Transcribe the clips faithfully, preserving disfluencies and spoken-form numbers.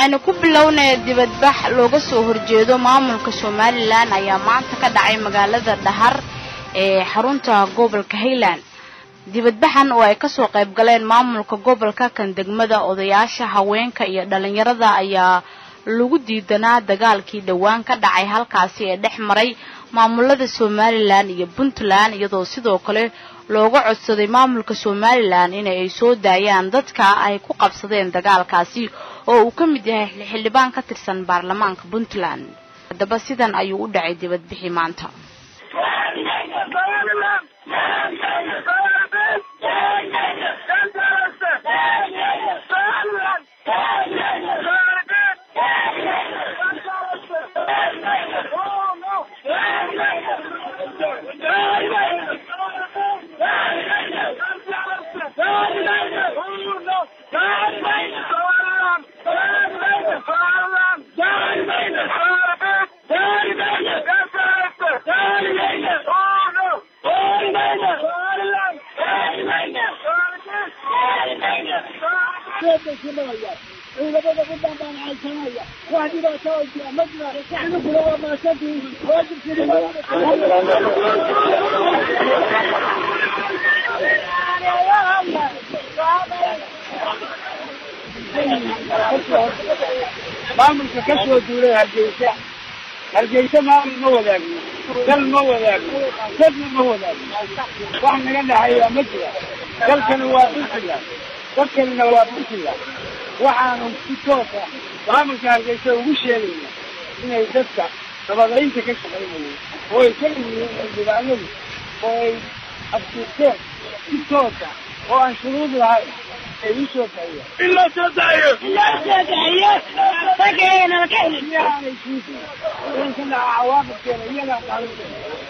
aynu ku bilownay dibadbax looga soo horjeedo maamulka Somaliland ayaa maanta ka dhacay magaalada Dhahar ee xarunta gobolka Highland. dibadbaxan oo ay ka soo qayb galeen maamulka gobolka kan degmada odayaasha haweenka iyo dhalinyarada ayaa lagu diidanaa dagaalkii dhawaan ka dhacay halkaasi ee dhex maray maamulada Somaliland iyo Puntland iyadoo sidoo kale looga codsaday maamulka Somaliland in ay soo daayaan dadka ay ku qabsadeen dagaalkaasi oo uu ka mid yahay xildhibaan ka tirsan baarlamaanka Puntland. Hadaba sidan ayuu u dhacay dibadbixi maanta. maamulka ka soo duulay hargeysa hargeysa maamul ma wadaagno dal ma wadaagno dad ma wadaagno wax naga dhaxaya ma jira dalkana waa Puntland dadkana waa Puntland waxaanu si toos ah maamulka hargeysa ugu sheegayna inay dadka nabadaynta ka shaqeynayaan oo ay ka yihiin dibaanadu oo ay afkiisteen si toos ah oo aan shuruud lahayn ay soo taayeen illa soo taayeen illa soo taayeen tagayna la keenay yani shii in kana awaaqib kale iyaga qaadan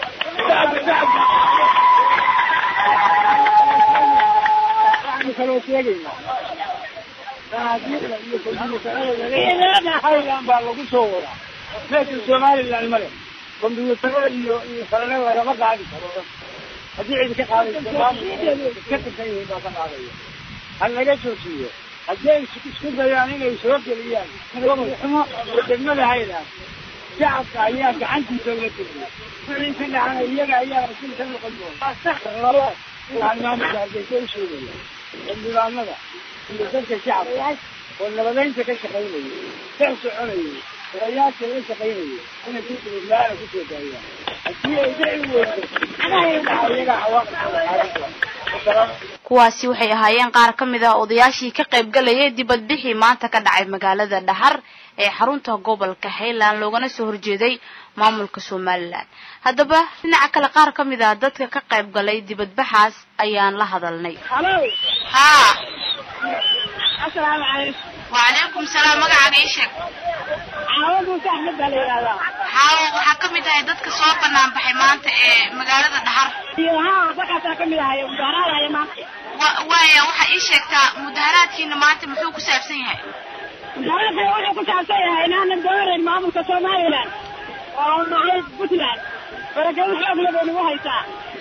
waxaan kaloo sheegayna raadiga iyo kulmiga hayaan baa lagu soo waraa meesha Somaliland male kombiyuutarada iyo faranaha laga qaadi karo hadii cid ka qaadayso ka tirsan baa ka qaadaya hal laga soo siiyo hadii isku dayaan inay soo geliyaan xumo degmada Highland shacabka ayaa gacantiisa uga tirsan wixii ka dhacay iyaga ayaa rasuul ka noqon doona laba maamulka hargeysa u sheegaya xildhibaanada iyo dadka shacabka oo nabadaynta ka shaqeynaya ka soconaya rayaadka la shaqeynaya inay si fiican ku soo daayaan hadii ay dacwo weydo iyaga awaaqib kuwaasi waxay ahaayeen qaar ka mid ah odayaashii ka qayb galayay dibadbixi maanta ka dhacay magaalada Dhahar ee xarunta gobolka Highland loogana soo horjeeday maamulka Somaliland. Hadaba dhinaca kale qaar ka mid ah dadka ka qayb galay dibadbaxaas ayaan la hadalnay. Ha Assalaamu alaykum. Wa alaykum salaam magacaaga ii sheeg. Caawadu saxmad baleeyada. Haa waxa ka mid ah dadka soo banaan baxay maanta ee magaalada Dhahar. Haa waxa ka mid ah mudaharaadaya maanta. Waaya waxa ii sheegtaa mudaharaadkiina maanta muxuu ku saabsan yahay? mudaharaadka wuxuu ku saabsan yahay inaan dooran maamulka Somaliland oo maay Puntland. Waraga xoog leh buu haysaa.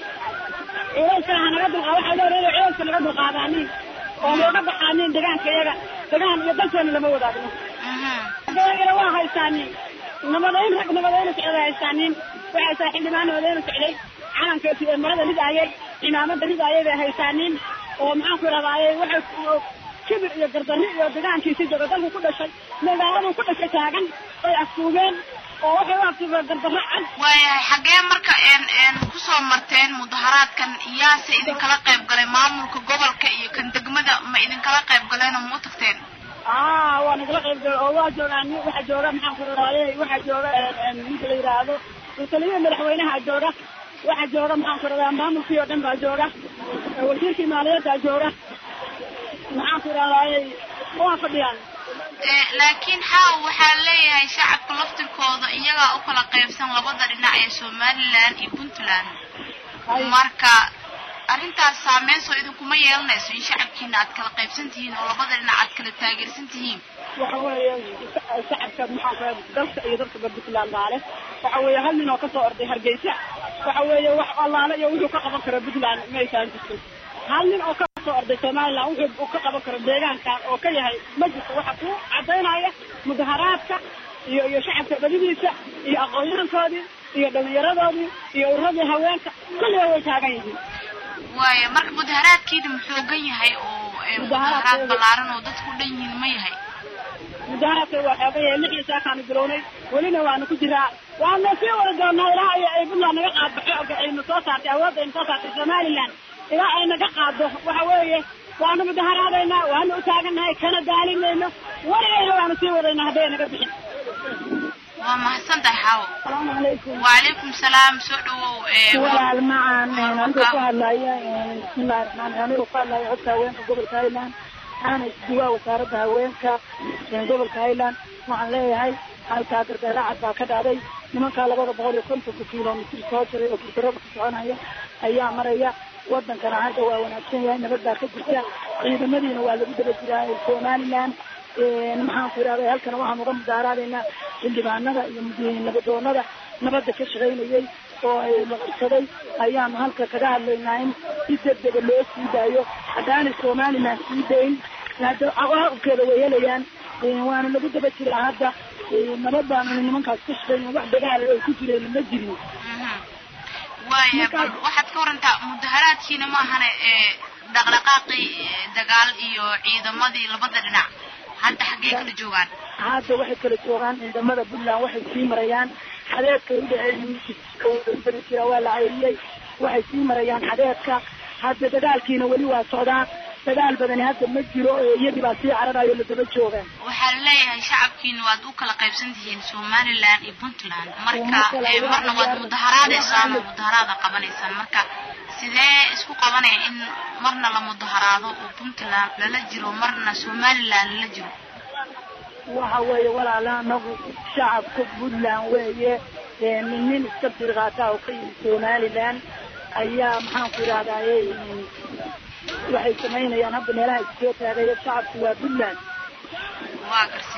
Ee naga dulqaad waxa loo reebay ceelka naga dulqaadani oo naga baxaanin deegaanka iyaga deegaan iyo dalkeena lama wadaagno. Deegaanka waa haysaani nabadayn rag nabadayn socda haysaani waxa saaxiibana wadeen socday calanka ee marada lidaayay imaamada lidaayay haysaani oo maxaan ku raadayay waxa kibir iyo gardarri iyo deegaankiisa dalku ku dhashay magaalada ku dhashay taagan ay afkuubeen oo waxa waqti gardarro cad waaya xagee marka een een ku soo marteen mudaharaadkan iyaase idin kala qayb galay maamulka gobolka iyo kan degmada ma idin kala qayb galeen oo tagteen ah waa nagala qayb galay oo waa joogaan waxa jooga maxaan ku raadayay waxa jooga ninka la yiraahdo taliyaha madaxweynaha jooga waxa jooga maxaan ku raadayay maamulkii oo dhan baa jooga wasiirkii maaliyadda jooga maxaan ku raadayay waa fadhiyaan ee laakiin haa waxa leeyahay shacabka laftirkooda iyaga u kala qaybsan labada dhinac ee Somaliland iyo Puntland marka arintaas saameyn soo idin kuma yeelanayso in shacabkiina aad kala qaybsan tihiin oo labada dhinac aad kala taageersan tihiin waxa weeye shacabka maxaan ku raadayay dalka iyo dalka Puntland baale waxa weeye hal nin oo ka soo orday Hargeysa waxa weeye wax allaale iyo wuxuu ka qaban karo Puntland ma aysan jirto hal nin oo soo orday Soomaaliland wuxuu uu ka qaban karo deegaanka oo ka yahay majlis waxa ku cadeynaya mudaharaadka iyo iyo shacabka badidiisa iyo aqoonyahankoodii iyo dhalinyaradoodii iyo ururada haweenka kulli way taagan yihiin waaye marka mudaharaadkiidu muxuu gan yahay oo mudaharaad balaaran oo dadku dhan yihiin ma yahay mudaharaadka waxa ay lixii saacan bilownay walina waana ku jiraa waana si wada doonaa ilaa ay Puntland naga qaadbaxo oo ay soo saartay awood ay soo saartay Soomaaliland ilaa ay naga qaado waxa weeye waana mudaharaadayna waana u taaganahay kana daalinayno waligeena waana si wadayna haday naga bixin waa mahadsantahay xaawo وعليكم السلام سؤال وعلى معنا أنت قال يا بسم الله الرحمن الرحيم قال يا عدة وين قبل كايلان أنا استواء وصارتها وينك قبل كايلان وعليه هاي هاي كاتر كراعة كذا علي لما قال بقى بقول يكون في كيلو متر صوتر وكترب كسرنا هي أيام مريا ودن كان عاد ونحسين يعني بدأ كذا إذا مدينة ولا بدأ بجراء Somaliland نحن في هذا هل كانوا هم رم دارالنا اللي معنا يمدين نبضونا نبض كشغين يجي ومقصدي أيام هلك كذا اللي نايم يسبب اللوس يدايو حدان الصومالي ما سيدين هذا أوه كذا ويليان وأنا نبض بشر هذا نبض من من كشغين وواحد قال كتير المجري واي واحد كورنتا مدهرات هنا ما هنا دقلقاقي دقال إيو عيدا ماضي لبض النع هذا حقيقة الجوان هذا واحد كل الجوان عندما بدنا واحد في مريان حدث كريدة عين بالسيرة ولا عيرية واحد في مريان حدث هذا دقال كينا ولي والسودان دقال بدني هذا مجرو يدي باسي عرضا يولد بالجوان وحالي شعب كينا وادوك لقيب سنتين Somaliland iyo Puntland marka marna wad mudaharaadaysan mudaharaada qabanaysan marka sidee isku qabanay in marna la mudaharaado oo Puntland la jiro marna Somaliland la jiro waxa weeye walaalaha nagu shacabka Puntland weeye min min istabtir qaata oo qeyb Somaliland ayaa maxaan ku raadayay waxay sameynayaan hadda meelaha isoo taagay shacabku waa Puntland waa gartay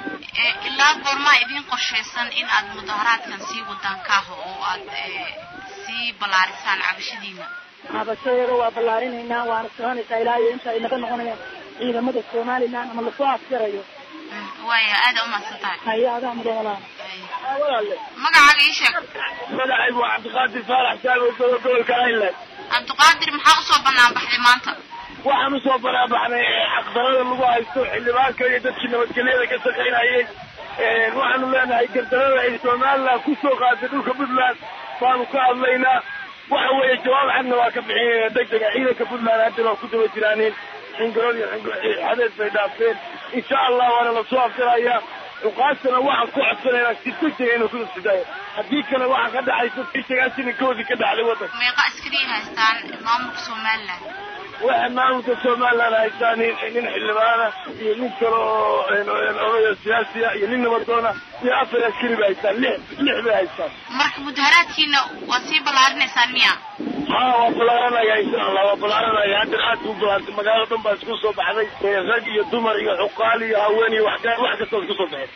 ilaa goorma idin qorshaysan in aad mudaharaadkan sii wadaan ka oo aad sii balaarisaan cabashadiina cabashada waa balaarinayna waana soconaysaa ilaa inta ay naga noqonayaan ciidamada Somaliland ama la soo afjarayo waaya aad u maasatahay hay'ada mudaharaad magacaaga ii sheeg magacaygu waa Cabdiqaadir Faarax Saago oo gobolka Highland Cabdiqaadir maxaa u soo banaan baxday maanta waxaan u soo banaan baxnay xaqdarada lagu haysto xildhibaanka iyo dadkii nabadgelyada ka shaqeynayay ee waxaanu leenahay gardarada ay Somaliland ku soo qaaday dhulka Puntland baanu ka hadlaynaa waxa weeye jawaab cadna waa ka bixiyay degdega ciidanka Puntland hadda waa ku daba jiraaneen xingarood iyo xadeed bay dhaafeen insha Allah waana la soo afjarayaa uqaasana waxaan ku codsanaynaa si degdeg inuu ku sidaayo haddii kale waxaan ka dhacayso fiisagaasina koodi ka dhacday wadanka meeqa askari haystaan maamulka Somaliland waxa maamulka Somaliland haystaan nin xildhibaana iyo nin kale oo oday siyaasi ah iyo nin nabadoona iyo afar askari bay haystaan lix lix bay haystaan marka mudaharaadkiina waa sii balaarinaysaa miya haa waa balaaranaya insha Allah waa balaaranaya hadda aad u balaartay magaalada dhan baa isku soo baxday rag iyo dumar iyo xuqaal iyo haween iyo wax wax kasta isku soo baxay